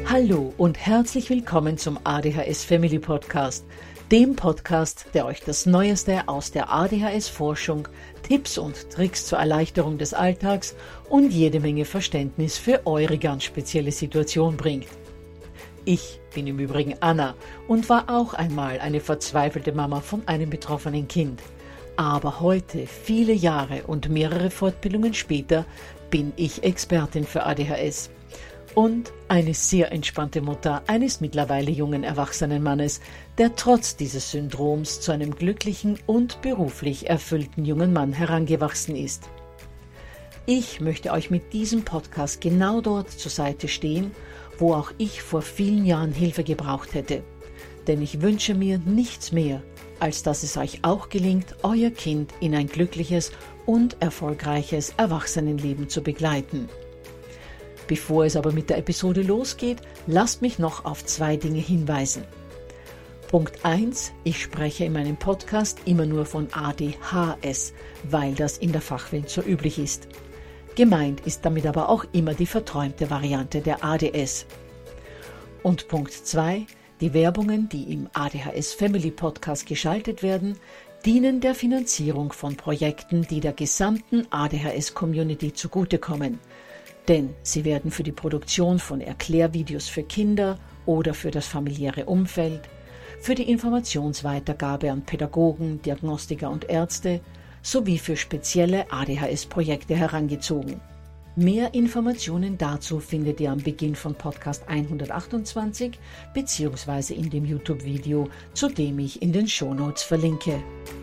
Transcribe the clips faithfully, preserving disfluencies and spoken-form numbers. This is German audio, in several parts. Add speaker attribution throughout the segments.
Speaker 1: Hallo und herzlich willkommen zum A D H S Family Podcast, dem Podcast, der euch das Neueste aus der A D H S-Forschung, Tipps und Tricks zur Erleichterung des Alltags und jede Menge Verständnis für eure ganz spezielle Situation bringt. Ich bin im Übrigen Anna und war auch einmal eine verzweifelte Mama von einem betroffenen Kind. Aber heute, viele Jahre und mehrere Fortbildungen später, bin ich Expertin für A D H S. Und eine sehr entspannte Mutter eines mittlerweile jungen erwachsenen Mannes, der trotz dieses Syndroms zu einem glücklichen und beruflich erfüllten jungen Mann herangewachsen ist. Ich möchte euch mit diesem Podcast genau dort zur Seite stehen, wo auch ich vor vielen Jahren Hilfe gebraucht hätte. Denn ich wünsche mir nichts mehr, als dass es euch auch gelingt, euer Kind in ein glückliches und erfolgreiches Erwachsenenleben zu begleiten. Bevor es aber mit der Episode losgeht, lasst mich noch auf zwei Dinge hinweisen. Punkt eins. Ich spreche in meinem Podcast immer nur von A D H S, weil das in der Fachwelt so üblich ist. Gemeint ist damit aber auch immer die verträumte Variante der A D S. Und Punkt zwei. Die Werbungen, die im A D H S Family Podcast geschaltet werden, dienen der Finanzierung von Projekten, die der gesamten A D H S-Community zugutekommen. Denn sie werden für die Produktion von Erklärvideos für Kinder oder für das familiäre Umfeld, für die Informationsweitergabe an Pädagogen, Diagnostiker und Ärzte sowie für spezielle A D H S-Projekte herangezogen. Mehr Informationen dazu findet ihr am Beginn von Podcast hundertachtundzwanzig bzw. in dem YouTube-Video, zu dem ich in den Shownotes verlinke.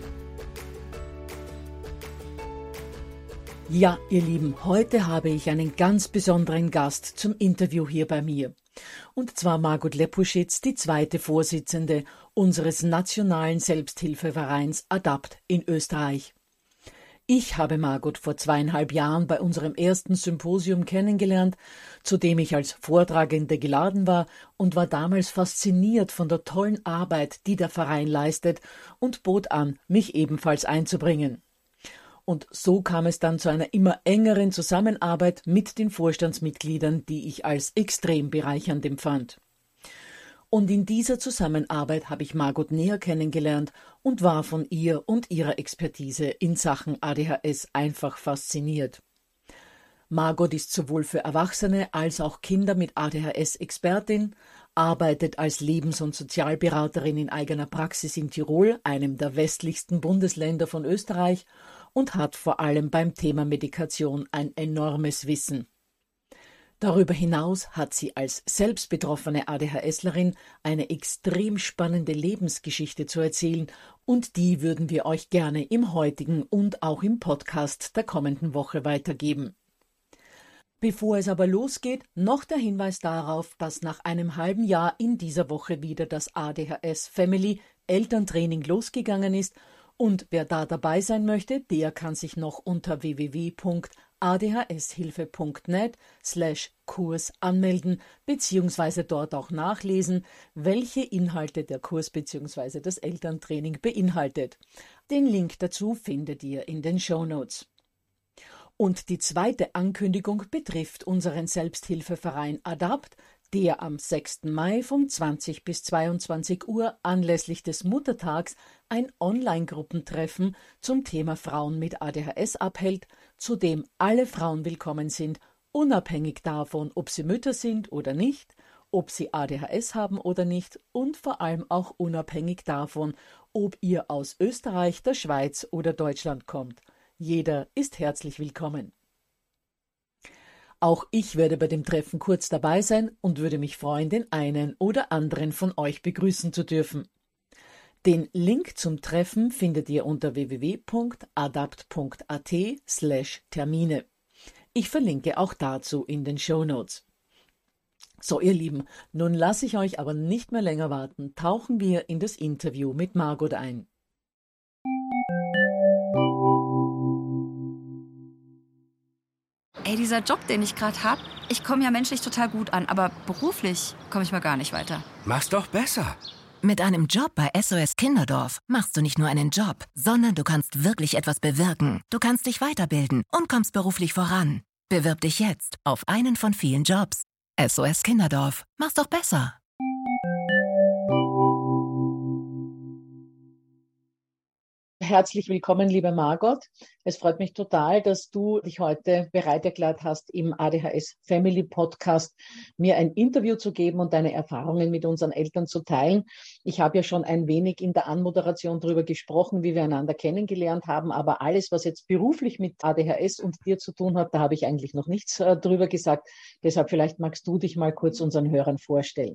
Speaker 1: Ja, ihr Lieben, heute habe ich einen ganz besonderen Gast zum Interview hier bei mir. Und zwar Margot Lepuschitz, die zweite Vorsitzende unseres nationalen Selbsthilfevereins ADAPT in Österreich. Ich habe Margot vor zweieinhalb Jahren bei unserem ersten Symposium kennengelernt, zu dem ich als Vortragende geladen war und war damals fasziniert von der tollen Arbeit, die der Verein leistet, und bot an, mich ebenfalls einzubringen. Und so kam es dann zu einer immer engeren Zusammenarbeit mit den Vorstandsmitgliedern, die ich als extrem bereichernd empfand. Und in dieser Zusammenarbeit habe ich Margot näher kennengelernt und war von ihr und ihrer Expertise in Sachen A D H S einfach fasziniert. Margot ist sowohl für Erwachsene als auch Kinder mit A D H S Expertin, arbeitet als Lebens- und Sozialberaterin in eigener Praxis in Tirol, einem der westlichsten Bundesländer von Österreich, und hat vor allem beim Thema Medikation ein enormes Wissen. Darüber hinaus hat sie als selbst betroffene ADHSlerin eine extrem spannende Lebensgeschichte zu erzählen, und die würden wir euch gerne im heutigen und auch im Podcast der kommenden Woche weitergeben. Bevor es aber losgeht, noch der Hinweis darauf, dass nach einem halben Jahr in dieser Woche wieder das A D H S Family Elterntraining losgegangen ist. Und wer da dabei sein möchte, der kann sich noch unter w w w punkt a d h s hilfe punkt net slash Kurs anmelden bzw. dort auch nachlesen, welche Inhalte der Kurs bzw. das Elterntraining beinhaltet. Den Link dazu findet ihr in den Shownotes. Und die zweite Ankündigung betrifft unseren Selbsthilfeverein ADAPT, der am sechsten Mai von zwanzig bis zweiundzwanzig Uhr anlässlich des Muttertags ein Online-Gruppentreffen zum Thema Frauen mit A D H S abhält, zu dem alle Frauen willkommen sind, unabhängig davon, ob sie Mütter sind oder nicht, ob sie A D H S haben oder nicht und vor allem auch unabhängig davon, ob ihr aus Österreich, der Schweiz oder Deutschland kommt. Jeder ist herzlich willkommen. Auch ich werde bei dem Treffen kurz dabei sein und würde mich freuen, den einen oder anderen von euch begrüßen zu dürfen. Den Link zum Treffen findet ihr unter w w w punkt adapt punkt a t slash Termine. Ich verlinke auch dazu in den Shownotes. So, ihr Lieben, nun lasse ich euch aber nicht mehr länger warten, tauchen wir in das Interview mit Margot ein.
Speaker 2: Ey, dieser Job, den ich gerade habe, ich komme ja menschlich total gut an, aber beruflich komme ich mal gar nicht weiter.
Speaker 3: Mach's doch besser.
Speaker 4: Mit einem Job bei S O S Kinderdorf machst du nicht nur einen Job, sondern du kannst wirklich etwas bewirken. Du kannst dich weiterbilden und kommst beruflich voran. Bewirb dich jetzt auf einen von vielen Jobs. S O S Kinderdorf. Mach's doch besser.
Speaker 1: Herzlich willkommen, liebe Margot. Es freut mich total, dass du dich heute bereit erklärt hast, im A D H S Family Podcast mir ein Interview zu geben und deine Erfahrungen mit unseren Eltern zu teilen. Ich habe ja schon ein wenig in der Anmoderation darüber gesprochen, wie wir einander kennengelernt haben, aber alles, was jetzt beruflich mit A D H S und dir zu tun hat, da habe ich eigentlich noch nichts äh, drüber gesagt. Deshalb vielleicht magst du dich mal kurz unseren Hörern vorstellen.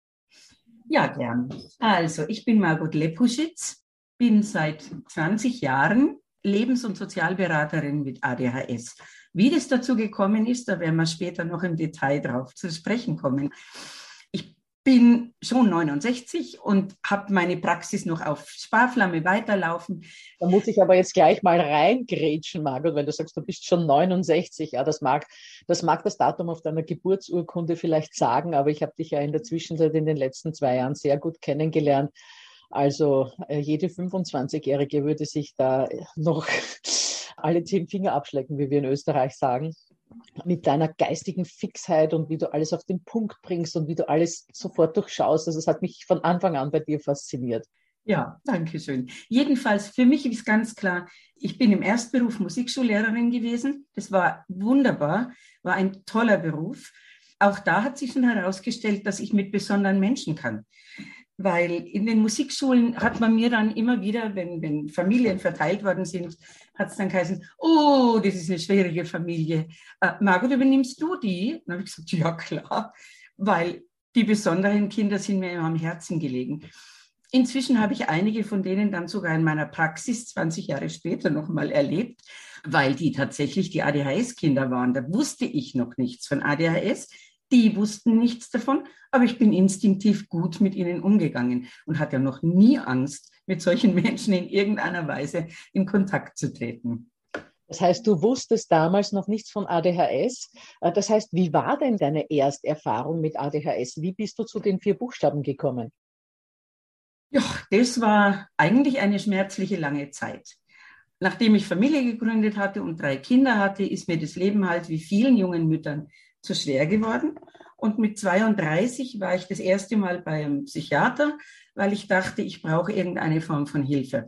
Speaker 3: Ja, gern. Also, ich bin Margot Lepuschitz. Bin seit zwanzig Jahren Lebens- und Sozialberaterin mit A D H S. Wie das dazu gekommen ist, da werden wir später noch im Detail drauf zu sprechen kommen. Ich bin schon neunundsechzig und habe meine Praxis noch auf Sparflamme weiterlaufen.
Speaker 1: Da muss ich aber jetzt gleich mal reingrätschen, Margot, weil du sagst, du bist schon neunundsechzig. Ja, das mag, das mag das Datum auf deiner Geburtsurkunde vielleicht sagen, aber ich habe dich ja in der Zwischenzeit in den letzten zwei Jahren sehr gut kennengelernt. Also äh, jede fünfundzwanzigjährige würde sich da noch alle zehn Finger abschlecken, wie wir in Österreich sagen, mit deiner geistigen Fixheit und wie du alles auf den Punkt bringst und wie du alles sofort durchschaust. Also es hat mich von Anfang an bei dir fasziniert.
Speaker 3: Ja, danke schön. Jedenfalls, für mich ist ganz klar, ich bin im Erstberuf Musikschullehrerin gewesen. Das war wunderbar, war ein toller Beruf. Auch da hat sich schon herausgestellt, dass ich mit besonderen Menschen kann. Weil in den Musikschulen hat man mir dann immer wieder, wenn, wenn Familien verteilt worden sind, hat es dann geheißen, oh, das ist eine schwierige Familie. Äh, Margot, übernimmst du die? Dann habe ich gesagt, ja klar, weil die besonderen Kinder sind mir immer am Herzen gelegen. Inzwischen habe ich einige von denen dann sogar in meiner Praxis zwanzig Jahre später nochmal erlebt, weil die tatsächlich die A D H S-Kinder waren. Da wusste ich noch nichts von A D H S. Die wussten nichts davon, aber ich bin instinktiv gut mit ihnen umgegangen und hatte noch nie Angst, mit solchen Menschen in irgendeiner Weise in Kontakt zu treten.
Speaker 1: Das heißt, du wusstest damals noch nichts von A D H S. Das heißt, wie war denn deine Ersterfahrung mit A D H S? Wie bist du zu den vier Buchstaben gekommen?
Speaker 3: Ja, das war eigentlich eine schmerzliche lange Zeit. Nachdem ich Familie gegründet hatte und drei Kinder hatte, ist mir das Leben halt wie vielen jungen Müttern zu schwer geworden. Und mit zweiunddreißig war ich das erste Mal bei einem Psychiater, weil ich dachte, ich brauche irgendeine Form von Hilfe.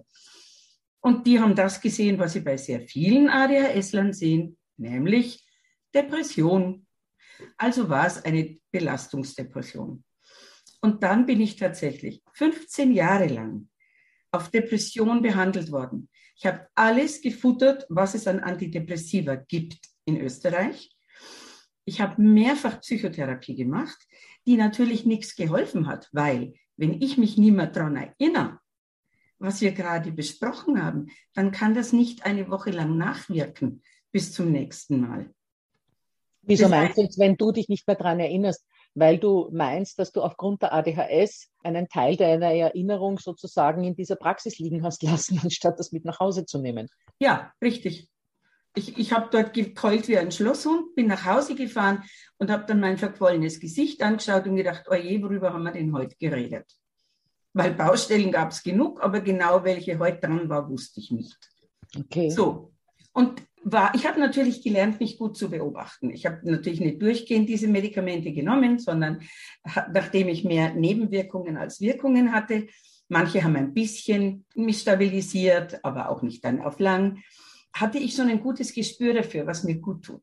Speaker 3: Und die haben das gesehen, was sie bei sehr vielen A D H S-Lern sehen, nämlich Depression. Also war es eine Belastungsdepression. Und dann bin ich tatsächlich fünfzehn Jahre lang auf Depression behandelt worden. Ich habe alles gefuttert, was es an Antidepressiva gibt in Österreich. Ich habe mehrfach Psychotherapie gemacht, die natürlich nichts geholfen hat, weil wenn ich mich nicht mehr daran erinnere, was wir gerade besprochen haben, dann kann das nicht eine Woche lang nachwirken bis zum nächsten Mal.
Speaker 1: Wieso
Speaker 3: Das
Speaker 1: meinst du jetzt, wenn du dich nicht mehr daran erinnerst, weil du meinst, dass du aufgrund der A D H S einen Teil deiner Erinnerung sozusagen in dieser Praxis liegen hast lassen, anstatt das mit nach Hause zu nehmen?
Speaker 3: Ja, richtig. Ich, ich habe dort gekeult wie ein Schlosshund, bin nach Hause gefahren und habe dann mein verquollenes Gesicht angeschaut und gedacht, oje, worüber haben wir denn heute geredet? Weil Baustellen gab es genug, aber genau welche heute dran war, wusste ich nicht.
Speaker 1: Okay.
Speaker 3: So, und war, ich habe natürlich gelernt, mich gut zu beobachten. Ich habe natürlich nicht durchgehend diese Medikamente genommen, sondern nachdem ich mehr Nebenwirkungen als Wirkungen hatte, manche haben ein bisschen mich stabilisiert, aber auch nicht dann auf lang, hatte ich schon ein gutes Gespür dafür, was mir gut tut.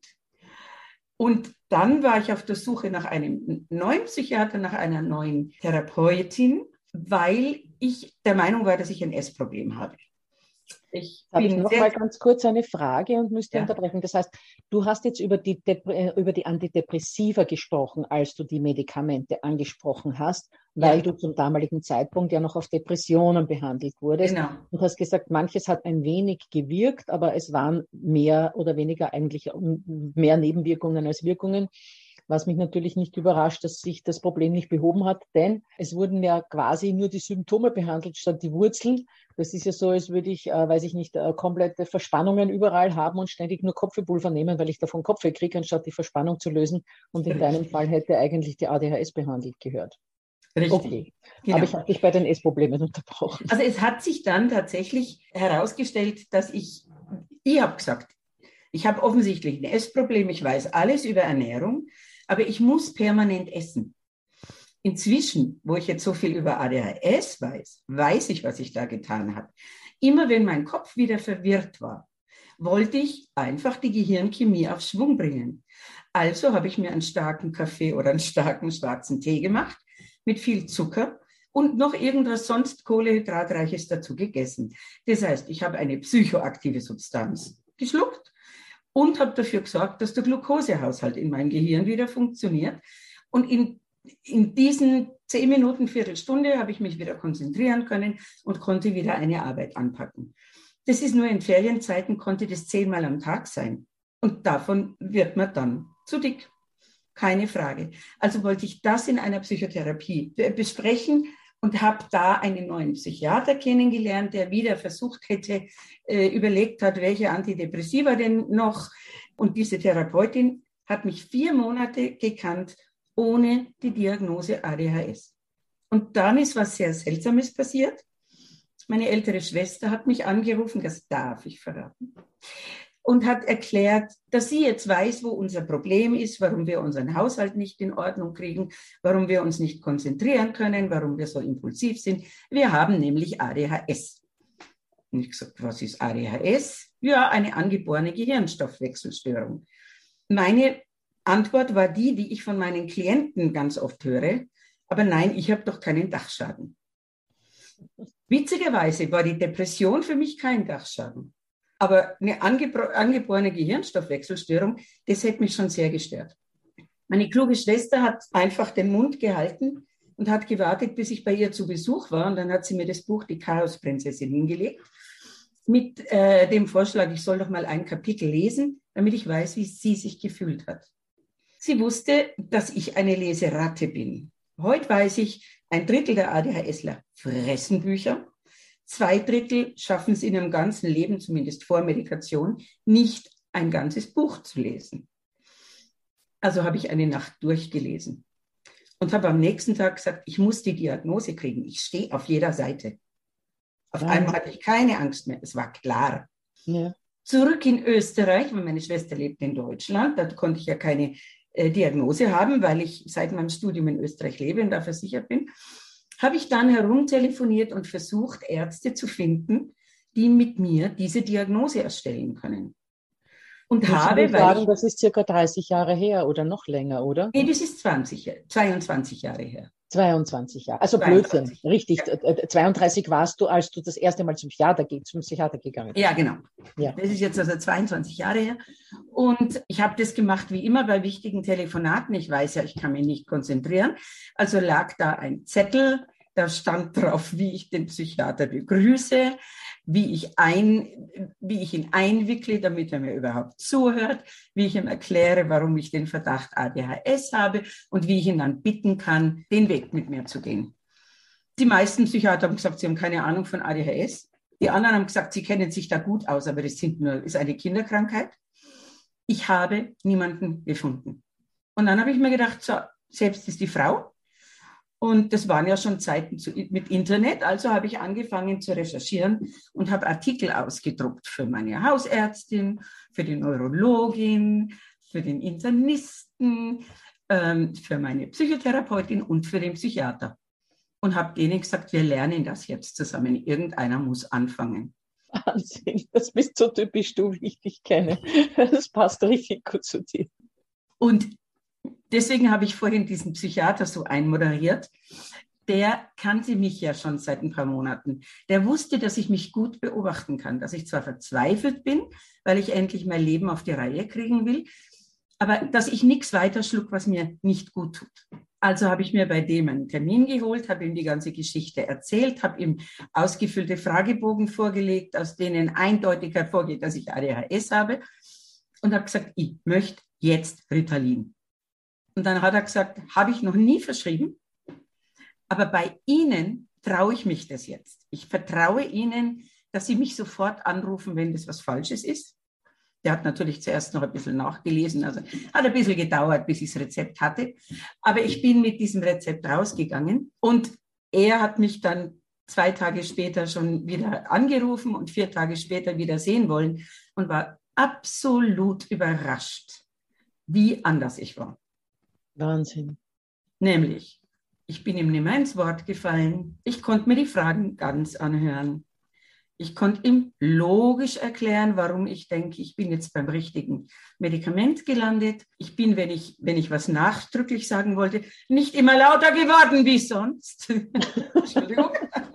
Speaker 3: Und dann war ich auf der Suche nach einem neuen Psychiater, nach einer neuen Therapeutin, weil ich der Meinung war, dass ich ein Essproblem habe. Ich
Speaker 1: habe ich noch mal ganz kurz eine Frage und müsste
Speaker 3: ja.
Speaker 1: unterbrechen. Das heißt, du hast jetzt über die, Dep- über die Antidepressiva gesprochen, als du die Medikamente angesprochen hast, weil ja. du zum damaligen Zeitpunkt ja noch auf Depressionen behandelt wurdest.
Speaker 3: Genau.
Speaker 1: Und hast gesagt, manches hat ein wenig gewirkt, aber es waren mehr oder weniger eigentlich mehr Nebenwirkungen als Wirkungen. Was mich natürlich nicht überrascht, dass sich das Problem nicht behoben hat, denn es wurden ja quasi nur die Symptome behandelt statt die Wurzeln. Das ist ja so, als würde ich, äh, weiß ich nicht, äh, komplette Verspannungen überall haben und ständig nur Kopfwehpulver nehmen, weil ich davon Kopfweh kriege, anstatt die Verspannung zu lösen. Und in deinem Fall hätte eigentlich die A D H S behandelt gehört.
Speaker 3: Richtig.
Speaker 1: Okay,
Speaker 3: genau.
Speaker 1: Aber ich habe dich bei den Essproblemen unterbrochen.
Speaker 3: Also es hat sich dann tatsächlich herausgestellt, dass ich, ich habe gesagt, ich habe offensichtlich ein Essproblem, ich weiß alles über Ernährung. Aber ich muss permanent essen. Inzwischen, wo ich jetzt so viel über A D H S weiß, weiß ich, was ich da getan habe. Immer wenn mein Kopf wieder verwirrt war, wollte ich einfach die Gehirnchemie auf Schwung bringen. Also habe ich mir einen starken Kaffee oder einen starken schwarzen Tee gemacht mit viel Zucker und noch irgendwas sonst Kohlehydratreiches dazu gegessen. Das heißt, ich habe eine psychoaktive Substanz geschluckt und habe dafür gesorgt, dass der Glukosehaushalt in meinem Gehirn wieder funktioniert. Und in, in diesen zehn Minuten, Viertelstunde habe ich mich wieder konzentrieren können und konnte wieder eine Arbeit anpacken. Das ist nur in Ferienzeiten, konnte das zehnmal am Tag sein. Und davon wird man dann zu dick. Keine Frage. Also wollte ich das in einer Psychotherapie besprechen und habe da einen neuen Psychiater kennengelernt, der wieder versucht hätte, äh, überlegt hat, welche Antidepressiva denn noch. Und diese Therapeutin hat mich vier Monate gekannt, ohne die Diagnose A D H S. Und dann ist was sehr Seltsames passiert. Meine ältere Schwester hat mich angerufen, das darf ich verraten, und hat erklärt, dass sie jetzt weiß, wo unser Problem ist, warum wir unseren Haushalt nicht in Ordnung kriegen, warum wir uns nicht konzentrieren können, warum wir so impulsiv sind. Wir haben nämlich A D H S. Und ich gesagt, was ist A D H S? Ja, eine angeborene Gehirnstoffwechselstörung. Meine Antwort war die, die ich von meinen Klienten ganz oft höre, aber nein, ich habe doch keinen Dachschaden. Witzigerweise war die Depression für mich kein Dachschaden. Aber eine angeborene Gehirnstoffwechselstörung, das hätte mich schon sehr gestört. Meine kluge Schwester hat einfach den Mund gehalten und hat gewartet, bis ich bei ihr zu Besuch war. Und dann hat sie mir das Buch Die Chaosprinzessin hingelegt mit äh, dem Vorschlag, ich soll doch mal ein Kapitel lesen, damit ich weiß, wie sie sich gefühlt hat. Sie wusste, dass ich eine Leseratte bin. Heute weiß ich, ein Drittel der ADHSler fressen Bücher. Zwei Drittel schaffen es in ihrem ganzen Leben, zumindest vor Medikation, nicht ein ganzes Buch zu lesen. Also habe ich eine Nacht durchgelesen und habe am nächsten Tag gesagt, ich muss die Diagnose kriegen. Ich stehe auf jeder Seite. Auf ja. einmal hatte ich keine Angst mehr. Es war klar. Ja. Zurück in Österreich, weil meine Schwester lebt in Deutschland. Da konnte ich ja keine äh, Diagnose haben, weil ich seit meinem Studium in Österreich lebe und da versichert bin. Habe ich dann herumtelefoniert und versucht, Ärzte zu finden, die mit mir diese Diagnose erstellen können. Und
Speaker 1: ich
Speaker 3: habe,
Speaker 1: weil sagen, ich, das ist circa dreißig Jahre her oder noch länger, oder?
Speaker 3: Nee, das ist zwanzig, zweiundzwanzig Jahre her.
Speaker 1: zweiundzwanzig Jahre, also zweiundzwanzig. Blödsinn, richtig. Ja. zweiunddreißig warst du, als du das erste Mal zum Psychiater, zum Psychiater gegangen bist.
Speaker 3: Ja, genau. Ja. Das ist jetzt also zweiundzwanzig Jahre her. Und ich habe das gemacht wie immer bei wichtigen Telefonaten. Ich weiß ja, ich kann mich nicht konzentrieren. Also lag da ein Zettel, da stand drauf, wie ich den Psychiater begrüße, wie ich, ein, wie ich ihn einwickle, damit er mir überhaupt zuhört, wie ich ihm erkläre, warum ich den Verdacht A D H S habe und wie ich ihn dann bitten kann, den Weg mit mir zu gehen. Die meisten Psychiater haben gesagt, sie haben keine Ahnung von A D H S. Die anderen haben gesagt, sie kennen sich da gut aus, aber das sind nur, ist eine Kinderkrankheit. Ich habe niemanden gefunden. Und dann habe ich mir gedacht, so, selbst ist die Frau. Und das waren ja schon Zeiten zu, mit Internet, also habe ich angefangen zu recherchieren und habe Artikel ausgedruckt für meine Hausärztin, für die Neurologin, für den Internisten, ähm, für meine Psychotherapeutin und für den Psychiater. Und habe denen gesagt, wir lernen das jetzt zusammen. Irgendeiner muss anfangen.
Speaker 1: Wahnsinn, das bist so typisch du, wie ich dich kenne. Das passt richtig gut zu dir.
Speaker 3: Und deswegen habe ich vorhin diesen Psychiater so einmoderiert. Der kannte mich ja schon seit ein paar Monaten. Der wusste, dass ich mich gut beobachten kann, dass ich zwar verzweifelt bin, weil ich endlich mein Leben auf die Reihe kriegen will, aber dass ich nichts weiter schluck, was mir nicht gut tut. Also habe ich mir bei dem einen Termin geholt, habe ihm die ganze Geschichte erzählt, habe ihm ausgefüllte Fragebogen vorgelegt, aus denen eindeutig hervorgeht, dass ich A D H S habe, und habe gesagt, ich möchte jetzt Ritalin. Und dann hat er gesagt, habe ich noch nie verschrieben, aber bei Ihnen traue ich mich das jetzt. Ich vertraue Ihnen, dass Sie mich sofort anrufen, wenn das was Falsches ist. Der hat natürlich zuerst noch ein bisschen nachgelesen, also hat ein bisschen gedauert, bis ich das Rezept hatte. Aber ich bin mit diesem Rezept rausgegangen und er hat mich dann zwei Tage später schon wieder angerufen und vier Tage später wieder sehen wollen und war absolut überrascht, wie anders ich war.
Speaker 1: Wahnsinn.
Speaker 3: Nämlich, ich bin ihm nicht mehr ins Wort gefallen. Ich konnte mir die Fragen ganz anhören. Ich konnte ihm logisch erklären, warum ich denke, ich bin jetzt beim richtigen Medikament gelandet. Ich bin, wenn ich, wenn ich was nachdrücklich sagen wollte, nicht immer lauter geworden wie sonst. Entschuldigung.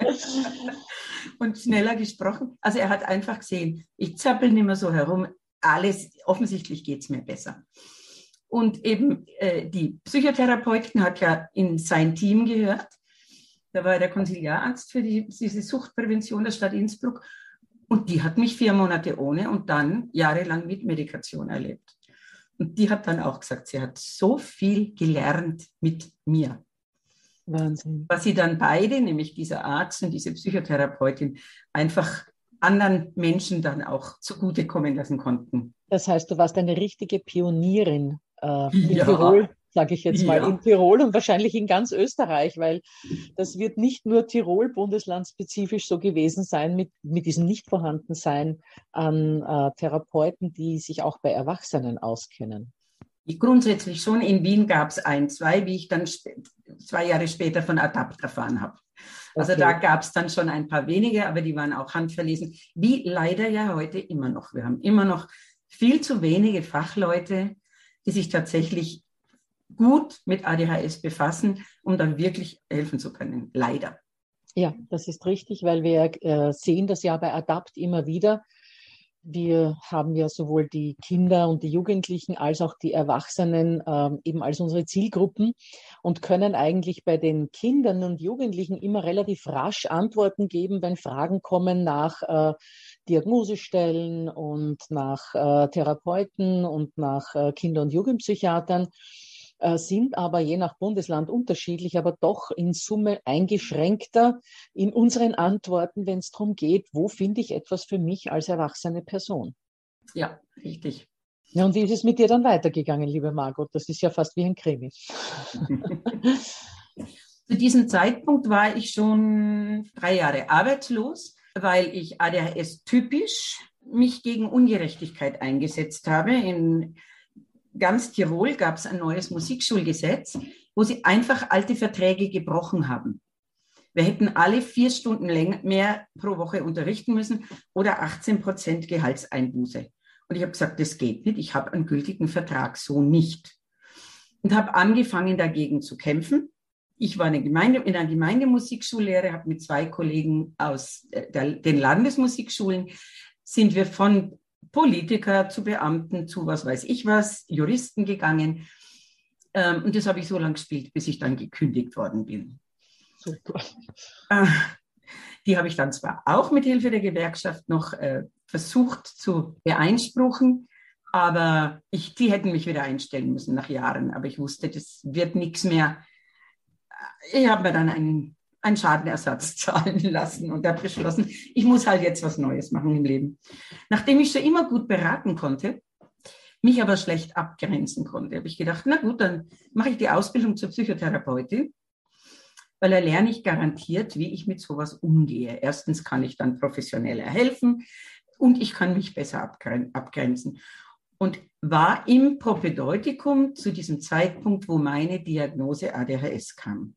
Speaker 3: Und schneller gesprochen. Also er hat einfach gesehen, ich zappel nicht mehr so herum. Alles, offensichtlich geht es mir besser. Und eben äh, die Psychotherapeutin hat ja in sein Team gehört. Da war er der Konsiliararzt für die, diese Suchtprävention der Stadt Innsbruck. Und die hat mich vier Monate ohne und dann jahrelang mit Medikation erlebt. Und die hat dann auch gesagt, sie hat so viel gelernt mit mir.
Speaker 1: Wahnsinn.
Speaker 3: Was sie dann beide, nämlich dieser Arzt und diese Psychotherapeutin, einfach anderen Menschen dann auch zugutekommen lassen konnten.
Speaker 1: Das heißt, du warst eine richtige Pionierin äh, in
Speaker 3: Ja.
Speaker 1: Tirol, sage ich jetzt mal,
Speaker 3: Ja.
Speaker 1: in Tirol und wahrscheinlich in ganz Österreich, weil das wird nicht nur Tirol bundeslandspezifisch so gewesen sein mit, mit diesem Nicht-Vorhandensein an äh, Therapeuten, die sich auch bei Erwachsenen auskennen.
Speaker 3: Grundsätzlich schon. In Wien gab es ein, zwei, wie ich dann sp- zwei Jahre später von Adapt erfahren habe. Also
Speaker 1: Okay.
Speaker 3: da gab es dann schon ein paar wenige, aber die waren auch handverlesen. Wie leider ja heute immer noch. Wir haben immer noch viel zu wenige Fachleute, die sich tatsächlich gut mit A D H S befassen, um dann wirklich helfen zu können. Leider.
Speaker 1: Ja, das ist richtig, weil wir äh, sehen das ja bei Adapt immer wieder. Wir haben ja sowohl die Kinder und die Jugendlichen als auch die Erwachsenen ähm, eben als unsere Zielgruppen und können eigentlich bei den Kindern und Jugendlichen immer relativ rasch Antworten geben, wenn Fragen kommen nach äh, Diagnosestellen und nach äh, Therapeuten und nach äh, Kinder- und Jugendpsychiatern. Sind aber je nach Bundesland unterschiedlich, aber doch in Summe eingeschränkter in unseren Antworten, wenn es darum geht, wo finde ich etwas für mich als erwachsene Person.
Speaker 3: Ja, richtig.
Speaker 1: Ja, und wie ist es mit dir dann weitergegangen, liebe Margot? Das ist ja fast wie ein Krimi.
Speaker 3: Zu diesem Zeitpunkt war ich schon drei Jahre arbeitslos, weil ich A D H S-typisch mich gegen Ungerechtigkeit eingesetzt habe. In ganz Tirol gab es ein neues Musikschulgesetz, wo sie einfach alte Verträge gebrochen haben. Wir hätten alle vier Stunden länger, mehr pro Woche unterrichten müssen oder achtzehn Prozent Gehaltseinbuße. Und ich habe gesagt, das geht nicht, ich habe einen gültigen Vertrag so nicht. Und habe angefangen, dagegen zu kämpfen. Ich war eine Gemeinde, in einer Gemeindemusikschullehre, habe mit zwei Kollegen aus der, den Landesmusikschulen, sind wir von Politiker zu Beamten, zu was weiß ich was, Juristen gegangen. Ähm, und das habe ich so lange gespielt, bis ich dann gekündigt worden bin.
Speaker 1: Super.
Speaker 3: Äh, die habe ich dann zwar auch mit Hilfe der Gewerkschaft noch äh, versucht zu beeinspruchen, aber ich, die hätten mich wieder einstellen müssen nach Jahren. Aber ich wusste, das wird nichts mehr. Ich habe mir dann einen, einen Schadenersatz zahlen lassen und habe beschlossen, ich muss halt jetzt was Neues machen im Leben. Nachdem ich schon immer gut beraten konnte, mich aber schlecht abgrenzen konnte, habe ich gedacht, na gut, dann mache ich die Ausbildung zur Psychotherapeutin, weil da lerne ich garantiert, wie ich mit sowas umgehe. Erstens kann ich dann professioneller helfen und ich kann mich besser abgrenzen. Und war im Propedeutikum zu diesem Zeitpunkt, wo meine Diagnose A D H S kam.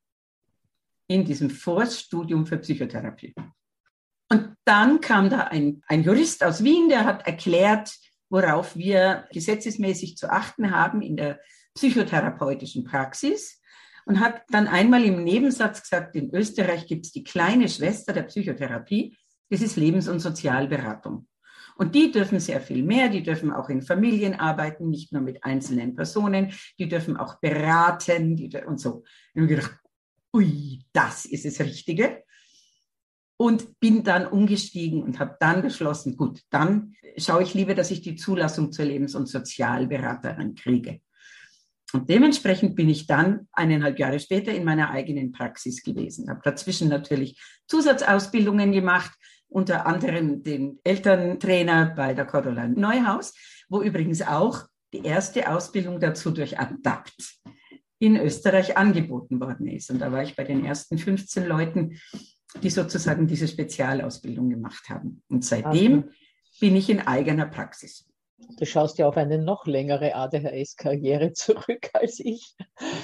Speaker 3: In diesem Vorstudium für Psychotherapie. Und dann kam da ein, ein Jurist aus Wien, der hat erklärt, worauf wir gesetzesmäßig zu achten haben in der psychotherapeutischen Praxis und hat dann einmal im Nebensatz gesagt, in Österreich gibt es die kleine Schwester der Psychotherapie, das ist Lebens- und Sozialberatung. Und die dürfen sehr viel mehr, die dürfen auch in Familien arbeiten, nicht nur mit einzelnen Personen, die dürfen auch beraten die, und so. Und ich habe gedacht, ui, das ist das Richtige. Und bin dann umgestiegen und habe dann beschlossen, gut, dann schaue ich lieber, dass ich die Zulassung zur Lebens- und Sozialberaterin kriege. Und dementsprechend bin ich dann eineinhalb Jahre später in meiner eigenen Praxis gewesen. Habe dazwischen natürlich Zusatzausbildungen gemacht, unter anderem den Elterntrainer bei der Caroline Neuhaus, wo übrigens auch die erste Ausbildung dazu durch Adapt in Österreich angeboten worden ist. Und da war ich bei den ersten fünfzehn Leuten, die sozusagen diese Spezialausbildung gemacht haben. Und seitdem bin ich in eigener Praxis.
Speaker 1: Du schaust ja auf eine noch längere A D H S-Karriere zurück als ich.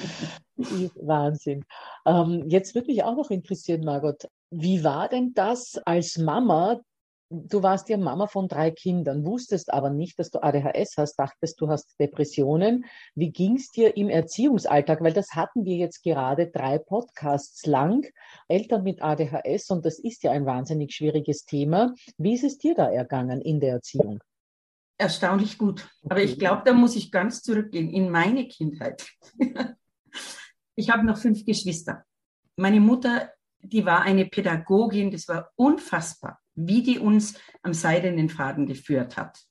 Speaker 1: Wahnsinn. Ähm, jetzt würde mich auch noch interessieren, Margot, wie war denn das als Mama? Du warst ja Mama von drei Kindern, wusstest aber nicht, dass du A D H S hast, dachtest, du hast Depressionen. Wie ging es dir im Erziehungsalltag? Weil das hatten wir jetzt gerade drei Podcasts lang, Eltern mit A D H S, und das ist ja ein wahnsinnig schwieriges Thema. Wie ist es dir da ergangen in der Erziehung?
Speaker 3: Erstaunlich gut. Aber ich glaube, da muss ich ganz zurückgehen in meine Kindheit. Ich habe noch fünf Geschwister. Meine Mutter, die war eine Pädagogin, das war unfassbar, wie die uns am seidenen Faden geführt hat.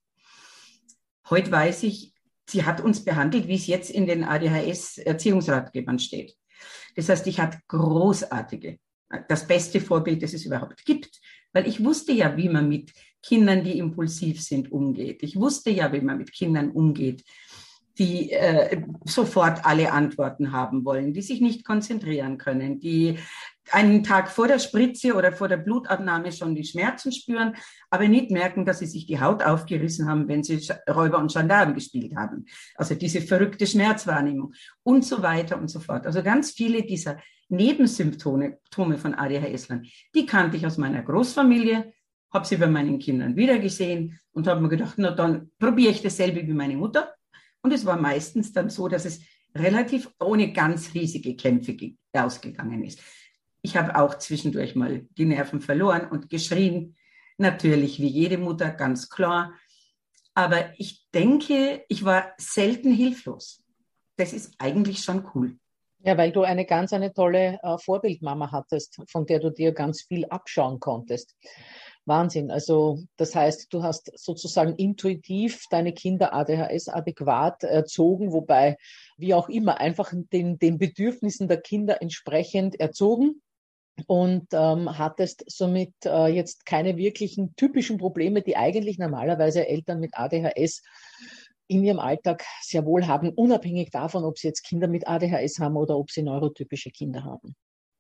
Speaker 3: Heute weiß ich, sie hat uns behandelt, wie es jetzt in den A D H S-Erziehungsratgebern steht. Das heißt, ich hatte großartige, das beste Vorbild, das es überhaupt gibt, weil ich wusste ja, wie man mit Kindern, die impulsiv sind, umgeht. Ich wusste ja, wie man mit Kindern umgeht, die äh, sofort alle Antworten haben wollen, die sich nicht konzentrieren können, die einen Tag vor der Spritze oder vor der Blutabnahme schon die Schmerzen spüren, aber nicht merken, dass sie sich die Haut aufgerissen haben, wenn sie Räuber und Gendarmen gespielt haben. Also diese verrückte Schmerzwahrnehmung und so weiter und so fort. Also ganz viele dieser Nebensymptome von A D H S-Lern, die kannte ich aus meiner Großfamilie, habe sie bei meinen Kindern wiedergesehen und habe mir gedacht, na dann probiere ich dasselbe wie meine Mutter. Und es war meistens dann so, dass es relativ ohne ganz riesige Kämpfe ausgegangen ist. Ich habe auch zwischendurch mal die Nerven verloren und geschrien. Natürlich, wie jede Mutter, ganz klar. Aber ich denke, ich war selten hilflos. Das ist eigentlich schon cool.
Speaker 1: Ja, weil du eine ganz, eine tolle äh, Vorbildmama hattest, von der du dir ganz viel abschauen konntest. Wahnsinn. Also das heißt, du hast sozusagen intuitiv deine Kinder A D H S adäquat erzogen, wobei, wie auch immer, einfach den, den Bedürfnissen der Kinder entsprechend erzogen und ähm, hattest somit äh, jetzt keine wirklichen typischen Probleme, die eigentlich normalerweise Eltern mit A D H S in ihrem Alltag sehr wohl haben, unabhängig davon, ob sie jetzt Kinder mit A D H S haben oder ob sie neurotypische Kinder haben.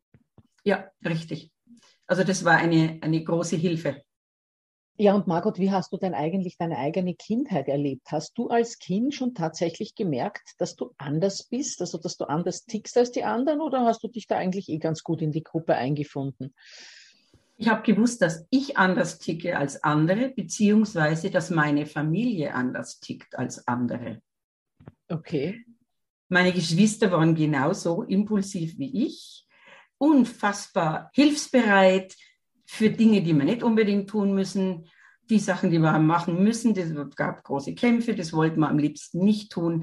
Speaker 3: Ja, richtig. Also das war eine, eine große Hilfe.
Speaker 1: Ja, und Margot, wie hast du denn eigentlich deine eigene Kindheit erlebt? Hast du als Kind schon tatsächlich gemerkt, dass du anders bist, also dass du anders tickst als die anderen, oder hast du dich da eigentlich eh ganz gut in die Gruppe eingefunden?
Speaker 3: Ich habe gewusst, dass ich anders ticke als andere, beziehungsweise dass meine Familie anders tickt als andere.
Speaker 1: Okay.
Speaker 3: Meine Geschwister waren genauso impulsiv wie ich, unfassbar hilfsbereit für Dinge, die wir nicht unbedingt tun müssen. Die Sachen, die wir haben machen müssen, das gab große Kämpfe, das wollten wir am liebsten nicht tun.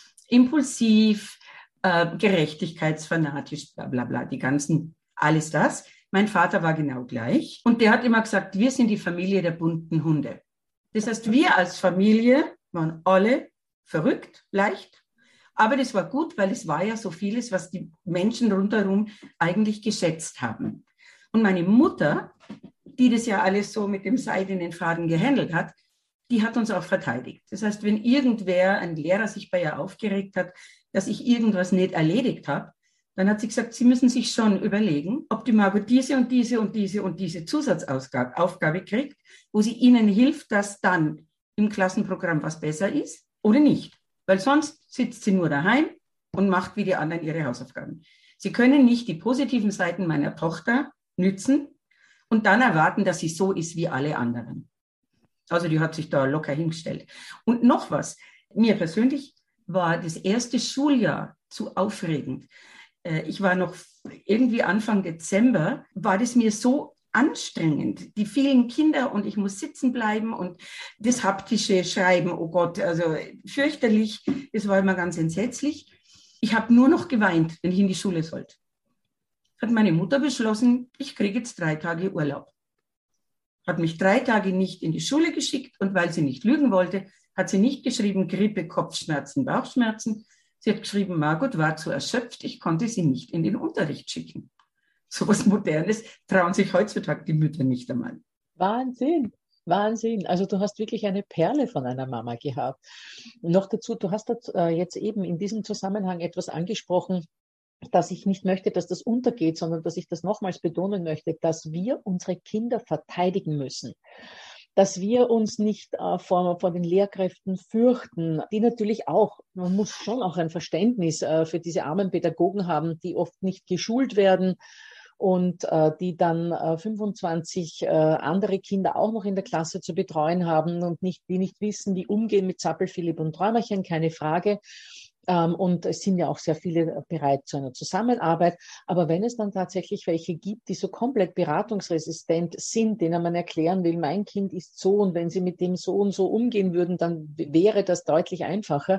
Speaker 3: Impulsiv, äh, gerechtigkeitsfanatisch, bla bla bla, die ganzen, alles das. Mein Vater war genau gleich und der hat immer gesagt, wir sind die Familie der bunten Hunde. Das heißt, wir als Familie waren alle verrückt, leicht, aber das war gut, weil es war ja so vieles, was die Menschen rundherum eigentlich geschätzt haben. Und meine Mutter, die das ja alles so mit dem seidenen Faden gehandelt hat, die hat uns auch verteidigt. Das heißt, wenn irgendwer, ein Lehrer, sich bei ihr aufgeregt hat, dass ich irgendwas nicht erledigt habe, dann hat sie gesagt, Sie müssen sich schon überlegen, ob die Margot diese und diese und diese und diese Zusatzaufgabe kriegt, wo sie Ihnen hilft, dass dann im Klassenprogramm was besser ist oder nicht. Weil sonst sitzt sie nur daheim und macht wie die anderen ihre Hausaufgaben. Sie können nicht die positiven Seiten meiner Tochter nützen und dann erwarten, dass sie so ist wie alle anderen. Also die hat sich da locker hingestellt. Und noch was, mir persönlich war das erste Schuljahr zu aufregend. Ich war noch irgendwie Anfang Dezember, war das mir so anstrengend. Die vielen Kinder und ich muss sitzen bleiben und das haptische Schreiben, oh Gott, also fürchterlich. Das war immer ganz entsetzlich. Ich habe nur noch geweint, wenn ich in die Schule sollte. Hat meine Mutter beschlossen, ich kriege jetzt drei Tage Urlaub. Hat mich drei Tage nicht in die Schule geschickt und weil sie nicht lügen wollte, hat sie nicht geschrieben Grippe, Kopfschmerzen, Bauchschmerzen. Sie hat geschrieben, Margot war zu erschöpft, ich konnte sie nicht in den Unterricht schicken. So was Modernes trauen sich heutzutage die Mütter nicht einmal.
Speaker 1: Wahnsinn, Wahnsinn. Also du hast wirklich eine Perle von einer Mama gehabt. Und noch dazu, du hast jetzt eben in diesem Zusammenhang etwas angesprochen, dass ich nicht möchte, dass das untergeht, sondern dass ich das nochmals betonen möchte, dass wir unsere Kinder verteidigen müssen. dass wir uns nicht äh, vor, vor den Lehrkräften fürchten, die natürlich auch, man muss schon auch ein Verständnis äh, für diese armen Pädagogen haben, die oft nicht geschult werden und äh, die dann äh, fünfundzwanzig äh, andere Kinder auch noch in der Klasse zu betreuen haben und nicht, die nicht wissen, wie umgehen mit Zappel, Philipp und Träumerchen, keine Frage. Ähm, und es sind ja auch sehr viele bereit zu einer Zusammenarbeit. Aber wenn es dann tatsächlich welche gibt, die so komplett beratungsresistent sind, denen man erklären will, mein Kind ist so und wenn sie mit dem so und so umgehen würden, dann wäre das deutlich einfacher.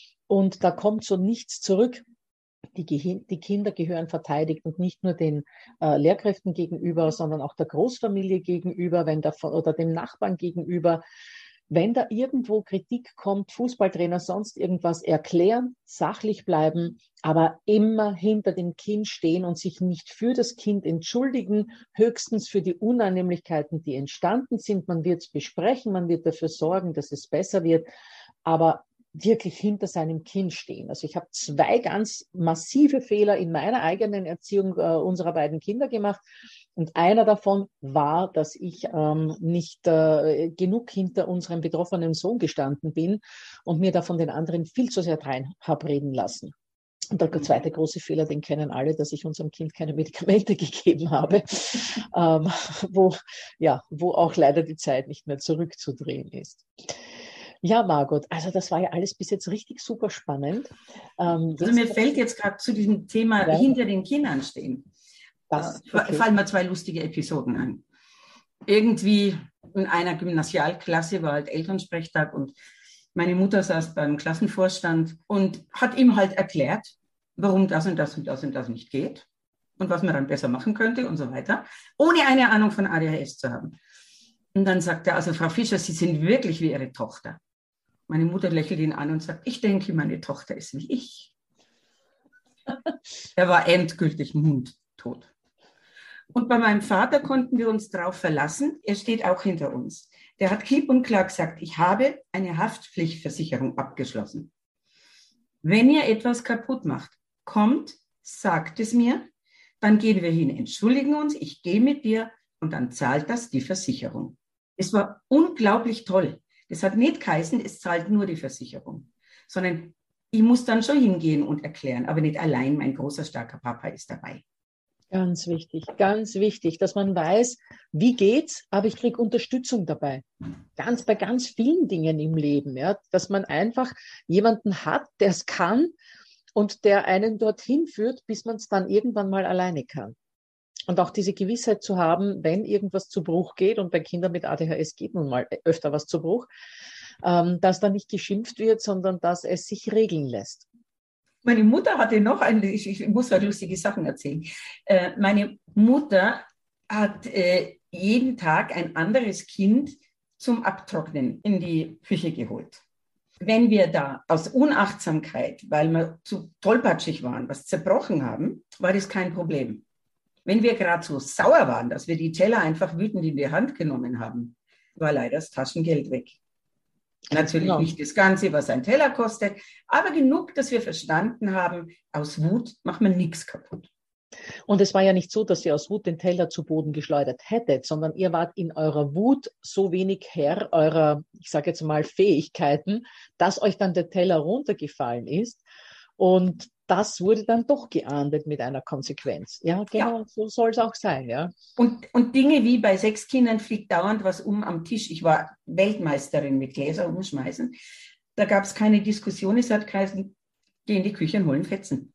Speaker 1: Und da kommt so nichts zurück. Die, die Kinder gehören verteidigt und nicht nur den äh, Lehrkräften gegenüber, sondern auch der Großfamilie gegenüber, wenn der, oder dem Nachbarn gegenüber. Wenn da irgendwo Kritik kommt, Fußballtrainer, sonst irgendwas, erklären, sachlich bleiben, aber immer hinter dem Kind stehen und sich nicht für das Kind entschuldigen, höchstens für die Unannehmlichkeiten, die entstanden sind. Man wird es besprechen, man wird dafür sorgen, dass es besser wird, aber wirklich hinter seinem Kind stehen. Also ich habe zwei ganz massive Fehler in meiner eigenen Erziehung äh, unserer beiden Kinder gemacht. Und einer davon war, dass ich ähm, nicht äh, genug hinter unserem betroffenen Sohn gestanden bin und mir da von den anderen viel zu sehr rein habe reden lassen. Und der zweite große Fehler, den kennen alle, dass ich unserem Kind keine Medikamente gegeben habe, ähm, wo, ja, wo auch leider die Zeit nicht mehr zurückzudrehen ist. Ja, Margot, also das war ja alles bis jetzt richtig super spannend.
Speaker 3: Ähm, also mir fällt jetzt gerade zu diesem Thema
Speaker 1: ja.
Speaker 3: hinter den Kindern stehen. Das, okay. Fallen mir zwei lustige Episoden ein. Irgendwie in einer Gymnasialklasse war halt Elternsprechtag und meine Mutter saß beim Klassenvorstand und hat ihm halt erklärt, warum das und das und das und das nicht geht und was man dann besser machen könnte und so weiter, ohne eine Ahnung von A D H S zu haben. Und dann sagt er, also Frau Fischer, Sie sind wirklich wie Ihre Tochter. Meine Mutter lächelt ihn an und sagt, ich denke, meine Tochter ist wie ich. Er war endgültig mundtot. Und bei meinem Vater konnten wir uns darauf verlassen, er steht auch hinter uns. Der hat klipp und klar gesagt, ich habe eine Haftpflichtversicherung abgeschlossen. Wenn ihr etwas kaputt macht, kommt, sagt es mir, dann gehen wir hin, entschuldigen uns, ich gehe mit dir und dann zahlt das die Versicherung. Es war unglaublich toll. Das hat nicht geheißen, es zahlt nur die Versicherung, sondern ich muss dann schon hingehen und erklären, aber nicht allein, mein großer, starker Papa ist dabei.
Speaker 1: Ganz wichtig, ganz wichtig, dass man weiß, wie geht's, aber ich kriege Unterstützung dabei. Ganz bei ganz vielen Dingen im Leben, ja, dass man einfach jemanden hat, der es kann und der einen dorthin führt, bis man es dann irgendwann mal alleine kann. Und auch diese Gewissheit zu haben, wenn irgendwas zu Bruch geht, und bei Kindern mit A D H S geht nun mal öfter was zu Bruch, ähm, dass da nicht geschimpft wird, sondern dass es sich regeln lässt.
Speaker 3: Meine Mutter hatte noch eine, ich, ich muss halt lustige Sachen erzählen. Äh, meine Mutter hat äh, jeden Tag ein anderes Kind zum Abtrocknen in die Küche geholt. Wenn wir da aus Unachtsamkeit, weil wir zu tollpatschig waren, was zerbrochen haben, war das kein Problem. Wenn wir gerade so sauer waren, dass wir die Teller einfach wütend in die Hand genommen haben, war leider das Taschengeld weg. Natürlich genau. Nicht das Ganze, was ein Teller kostet, aber genug, dass wir verstanden haben, aus Wut macht man nichts kaputt.
Speaker 1: Und es war ja nicht so, dass ihr aus Wut den Teller zu Boden geschleudert hättet, sondern ihr wart in eurer Wut so wenig Herr eurer, ich sage jetzt mal, Fähigkeiten, dass euch dann der Teller runtergefallen ist. Und das wurde dann doch geahndet mit einer Konsequenz. Ja, genau, ja. So soll es auch sein, ja.
Speaker 3: Und, und Dinge wie bei sechs Kindern fliegt dauernd was um am Tisch. Ich war Weltmeisterin mit Gläser umschmeißen. Da gab es keine Diskussion. Es hat geheißen, geh in die Küche und holen Fetzen.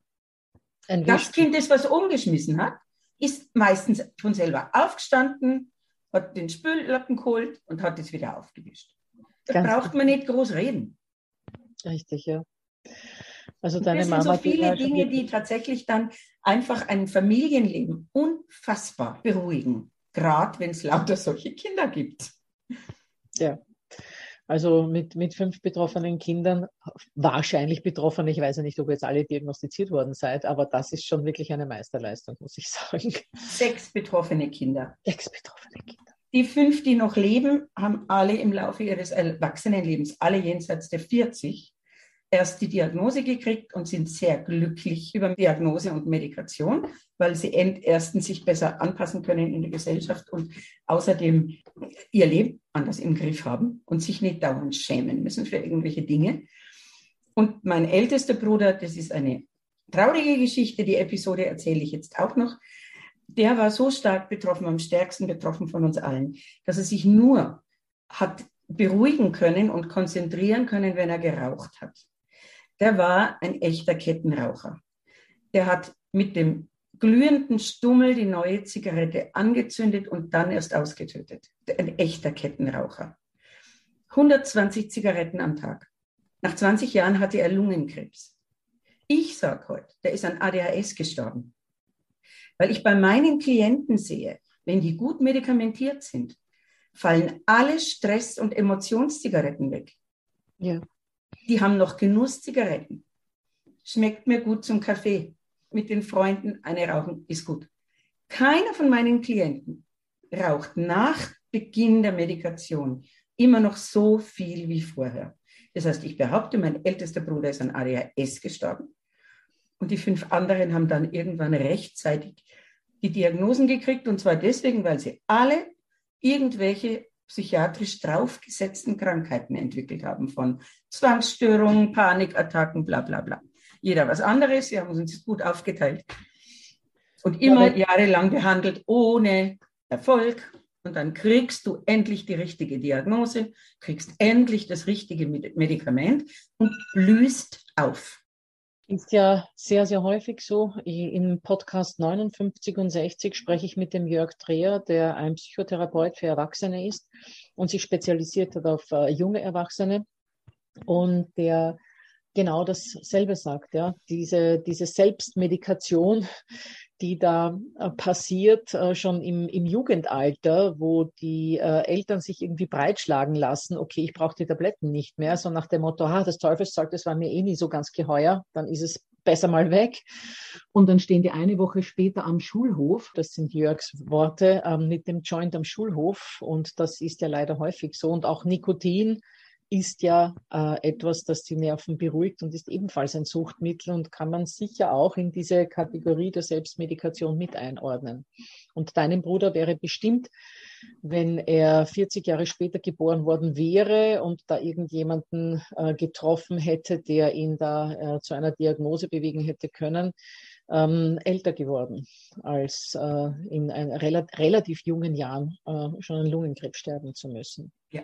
Speaker 3: Ein das Kind, das was umgeschmissen hat, ist meistens von selber aufgestanden, hat den Spüllappen geholt und hat es wieder aufgewischt. Da Ganz braucht man nicht groß reden.
Speaker 1: Richtig, ja. Also deine
Speaker 3: das sind
Speaker 1: Mama,
Speaker 3: so viele die Dinge, die tatsächlich dann einfach ein Familienleben unfassbar beruhigen. Gerade wenn es lauter solche Kinder gibt.
Speaker 1: Ja, also mit, mit fünf betroffenen Kindern, wahrscheinlich betroffen, ich weiß ja nicht, ob ihr jetzt alle diagnostiziert worden seid, aber das ist schon wirklich eine Meisterleistung, muss ich sagen.
Speaker 3: Sechs betroffene Kinder.
Speaker 1: Sechs betroffene Kinder.
Speaker 3: Die fünf, die noch leben, haben alle im Laufe ihres Erwachsenenlebens, alle jenseits der vierzig, erst die Diagnose gekriegt und sind sehr glücklich über Diagnose und Medikation, weil sie erstens sich besser anpassen können in der Gesellschaft und außerdem ihr Leben anders im Griff haben und sich nicht dauernd schämen müssen für irgendwelche Dinge. Und mein ältester Bruder, das ist eine traurige Geschichte, die Episode erzähle ich jetzt auch noch, der war so stark betroffen, am stärksten betroffen von uns allen, dass er sich nur hat beruhigen können und konzentrieren können, wenn er geraucht hat. Der war ein echter Kettenraucher. Der hat mit dem glühenden Stummel die neue Zigarette angezündet und dann erst ausgetötet. Ein echter Kettenraucher. hundertzwanzig Zigaretten am Tag. Nach zwanzig Jahren hatte er Lungenkrebs. Ich sage heute, der ist an A D H S gestorben. Weil ich bei meinen Klienten sehe, wenn die gut medikamentiert sind, fallen alle Stress- und Emotionszigaretten weg.
Speaker 5: Ja.
Speaker 3: Die haben noch Genusszigaretten. Schmeckt mir gut zum Kaffee. Mit den Freunden eine rauchen, ist gut. Keiner von meinen Klienten raucht nach Beginn der Medikation immer noch so viel wie vorher. Das heißt, ich behaupte, mein ältester Bruder ist an A D H S gestorben und die fünf anderen haben dann irgendwann rechtzeitig die Diagnosen gekriegt und zwar deswegen, weil sie alle irgendwelche psychiatrisch draufgesetzten Krankheiten entwickelt haben, von Zwangsstörungen, Panikattacken, bla bla bla. Jeder was anderes, sie haben uns gut aufgeteilt. Und immer ja, jahrelang behandelt, ohne Erfolg. Und dann kriegst du endlich die richtige Diagnose, kriegst endlich das richtige Medikament und blühst auf.
Speaker 5: Ist ja sehr, sehr häufig so. Im Podcast neunundfünfzig und sechzig spreche ich mit dem Jörg Dreher, der ein Psychotherapeut für Erwachsene ist und sich spezialisiert hat auf uh, junge Erwachsene und der genau dasselbe sagt, ja, diese, diese Selbstmedikation, die da äh, passiert, äh, schon im, im Jugendalter, wo die äh, Eltern sich irgendwie breitschlagen lassen, okay, ich brauche die Tabletten nicht mehr, so nach dem Motto, ah, das Teufelszeug, das war mir eh nie so ganz geheuer, dann ist es besser mal weg. Und dann stehen die eine Woche später am Schulhof, das sind Jörgs Worte, ähm, mit dem Joint am Schulhof und das ist ja leider häufig so und auch Nikotin ist ja äh, etwas, das die Nerven beruhigt und ist ebenfalls ein Suchtmittel und kann man sicher auch in diese Kategorie der Selbstmedikation mit einordnen. Und deinem Bruder wäre bestimmt, wenn er vierzig Jahre später geboren worden wäre und da irgendjemanden äh, getroffen hätte, der ihn da äh, zu einer Diagnose bewegen hätte können, ähm, älter geworden, als äh, in ein rel- relativ jungen Jahren äh, schon an Lungenkrebs sterben zu müssen.
Speaker 3: Ja.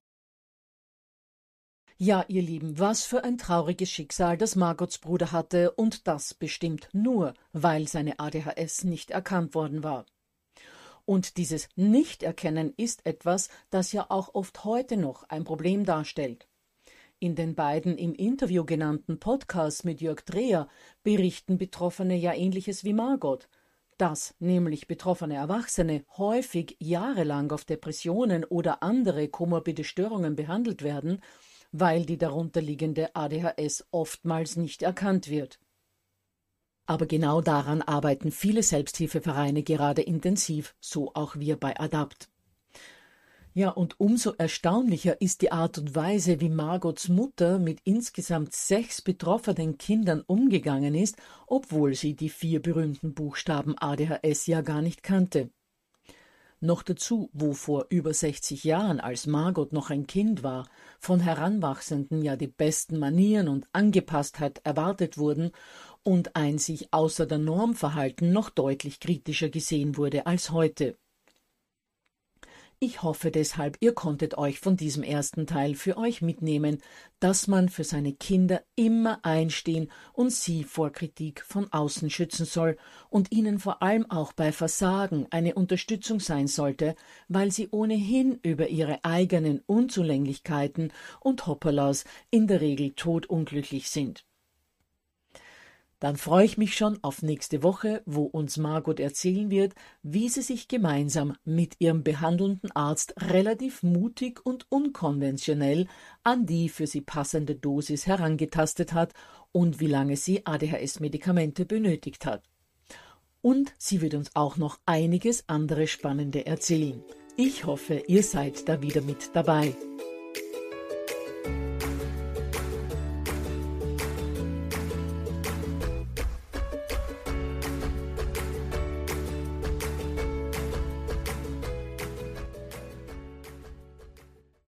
Speaker 1: Ja, ihr Lieben, was für ein trauriges Schicksal das Margots Bruder hatte und das bestimmt nur, weil seine A D H S nicht erkannt worden war. Und dieses Nichterkennen ist etwas, das ja auch oft heute noch ein Problem darstellt. In den beiden im Interview genannten Podcasts mit Jörg Dreher berichten Betroffene ja Ähnliches wie Margot, dass nämlich betroffene Erwachsene häufig jahrelang auf Depressionen oder andere komorbide Störungen behandelt werden, weil die darunterliegende A D H S oftmals nicht erkannt wird. Aber genau daran arbeiten viele Selbsthilfevereine gerade intensiv, so auch wir bei ADAPT. Ja, und umso erstaunlicher ist die Art und Weise, wie Margots Mutter mit insgesamt sechs betroffenen Kindern umgegangen ist, obwohl sie die vier berühmten Buchstaben A D H S ja gar nicht kannte. Noch dazu, wo vor über sechzig Jahren, als Margot noch ein Kind war, von Heranwachsenden ja die besten Manieren und Angepasstheit erwartet wurden und ein sich außer der Norm Verhalten noch deutlich kritischer gesehen wurde als heute. Ich hoffe deshalb, ihr konntet euch von diesem ersten Teil für euch mitnehmen, dass man für seine Kinder immer einstehen und sie vor Kritik von außen schützen soll und ihnen vor allem auch bei Versagen eine Unterstützung sein sollte, weil sie ohnehin über ihre eigenen Unzulänglichkeiten und Hoppalas in der Regel todunglücklich sind. Dann freue ich mich schon auf nächste Woche, wo uns Margot erzählen wird, wie sie sich gemeinsam mit ihrem behandelnden Arzt relativ mutig und unkonventionell an die für sie passende Dosis herangetastet hat und wie lange sie A D H S-Medikamente benötigt hat. Und sie wird uns auch noch einiges andere Spannende erzählen. Ich hoffe, ihr seid da wieder mit dabei.